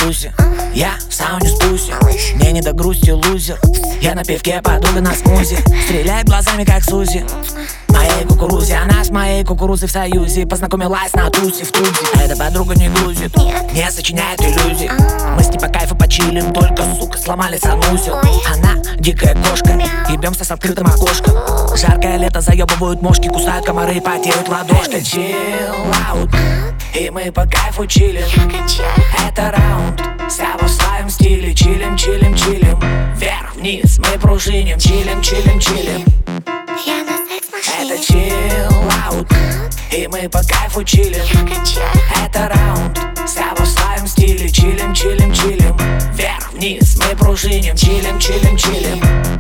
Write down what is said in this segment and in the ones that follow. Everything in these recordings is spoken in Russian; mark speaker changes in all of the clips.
Speaker 1: тусе. Я в сауне с пуси, мне не до грусти, лузер. Я на пивке, подруга на смузи, стреляет глазами, как Сузи. Моей кукурузе, она с моей кукурузой в союзе. Познакомилась на тусе в Тудзе. А эта подруга не грузит, не сочиняет иллюзий. Мы с ней по кайфу почилим, только, сука, сломали санузел. Она дикая кошка, ебемся с открытым окошком. Жаркое лето, заебывают мошки, кусают комары, потеют ладошки. Chill out, и мы по кайфу чилим. Это раунд, вся в своем стиле. Чилим, чилим, чилим, вверх-вниз мы пружиним. Чилим, чилим, чилим. Это chill out, и мы по кайфу чилим. Это раунд, вся в своем стиле. Чилим, чилим, чилим, вверх-вниз мы пружиним. Чилим, чилим, чилим.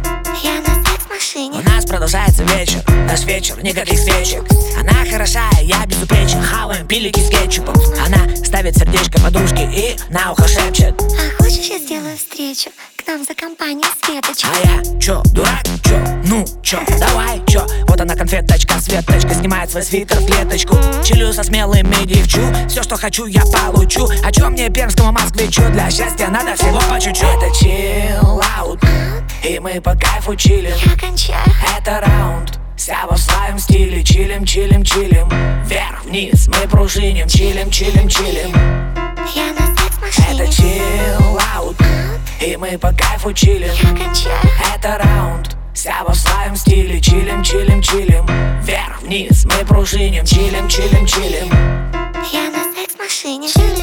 Speaker 1: У нас продолжается вечер, наш вечер, никаких свечек. Она хороша, я безупречен. Хаваем пилики с кетчупом. Она ставит сердечко подружке и на ухо шепчет:
Speaker 2: а хочешь, я сделаю встречу к нам за компанию Светочки?
Speaker 1: А я чё, дурак, чё? Ну чё, давай, чё? Вот она конфеточка, Светочка снимает свой свитер в клеточку. Чилю со смелыми девчу, все, что хочу, я получу. А чё мне, пермскому москвичу, для счастья надо всего по чуть-чуть. Это chill out, и мы по кайфу чилим. Это раунд, вся во своем стиле. Чилим, чилим, чилим, вверх-вниз мы пружиним. Чилим, чилим, чилим. Это chill out, и мы по кайфу чилим. Это раунд, вся во своем стиле. Чилим, чилим, чилим, вверх-вниз мы пружиним. Чилим, чилим, чилим.
Speaker 2: Я на секс-машине.